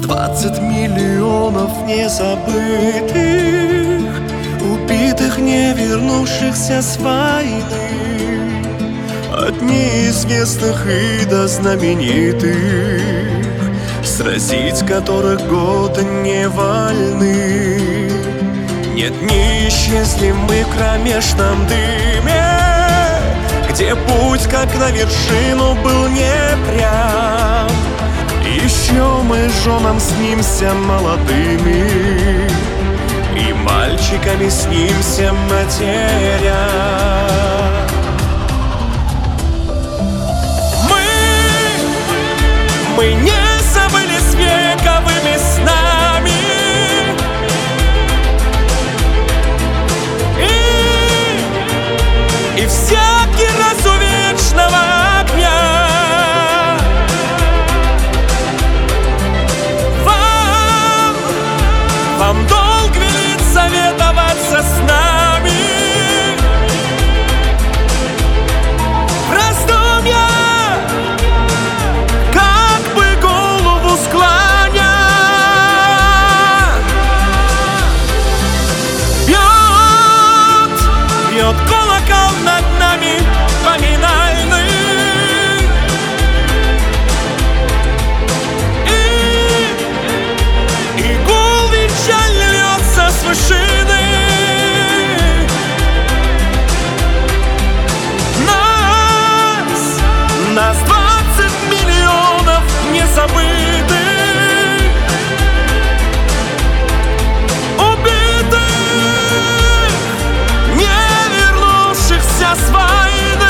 20 миллионов незабытых, убитых, не вернувшихся с войны, от неизвестных и до знаменитых, сразить которых годы не вольны. Нет, не исчезли мы в кромешном дыме, где путь, как на вершину, был непрям. Еще мы с женам снимся молодыми, и мальчиками снимся матеря. Мы не забыли с вековыми снами, и всякий раз у вечного огня. Вам долг велит советоваться с нами, в раздумья, как бы голову склоня. Бьет колокол над нами поминальный, и гул венчаль льется с вышины. Нас 20 миллионов незабытых, убитых, не вернувшихся с войны.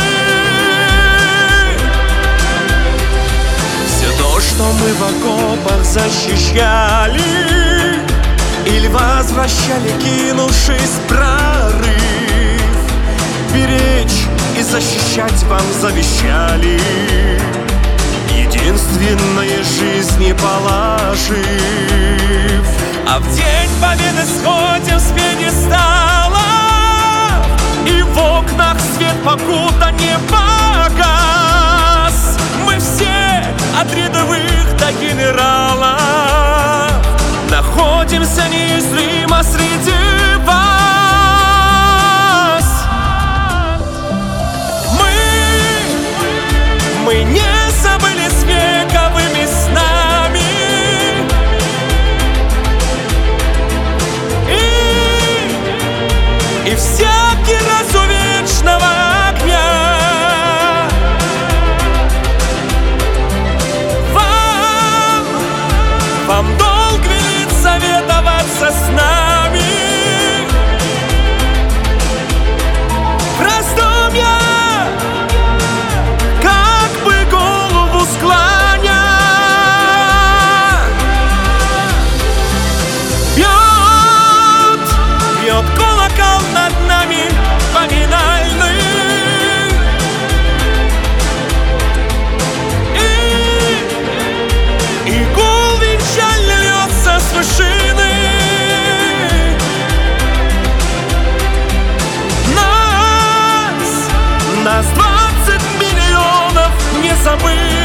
Все то, что мы в окопах защищали или возвращали, кинувшись в прорыв, беречь и защищать вам завещали, единственное жизни положив. А в день победы сходим с пьедестала, и в окнах свет покуда не погас. Мы все от рядовых до генералов находимся неизменно среди вас. Мы не забыли с вековыми снами, и всякий раз у вечного огня. Вам долг велит советоваться с нами, в раздумья, как бы голову склоня. Бьет колокол над нами поминальный, и гул венчаль льется с вышины. Нас 20 миллионов не забыть.